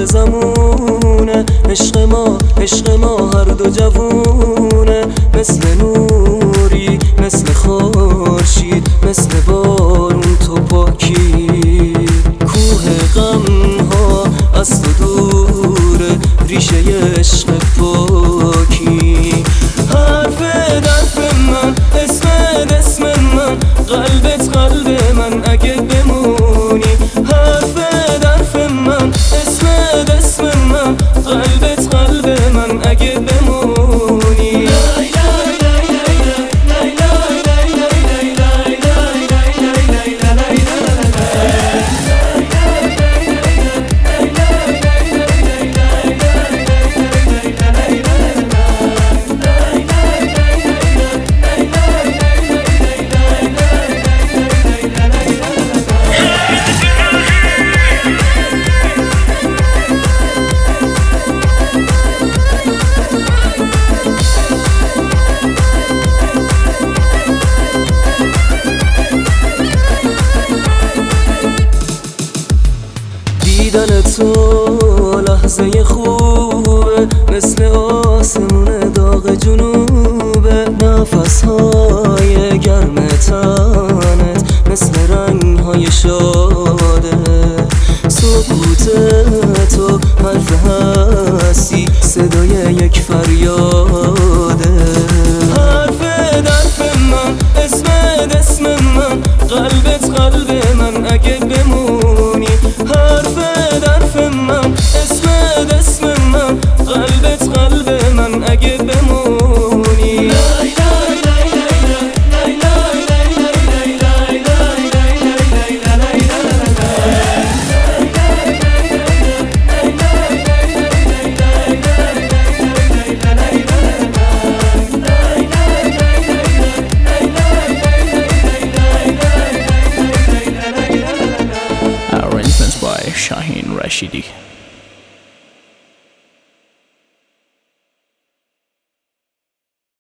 زمونه. عشق ما هر دو جوونه، مثل نوری مثل خورشید، مثل بارون تو پاکی. کوه غم ها از تو دوره، ریشه عشق پاکی. حرف من، اسم من، قلبت قلب من اگه بمونی. حرف من، اسم من، قلبت قلب من اگه بمونی. دیدن تو لحظه خوبه، مثل آسمون داغ جنوبه. نفسهای گرم تنت مثل رنگهای شاده. سکوت تو حرف هستی، صدای یک فریاده. حرف من، اسم من، قلب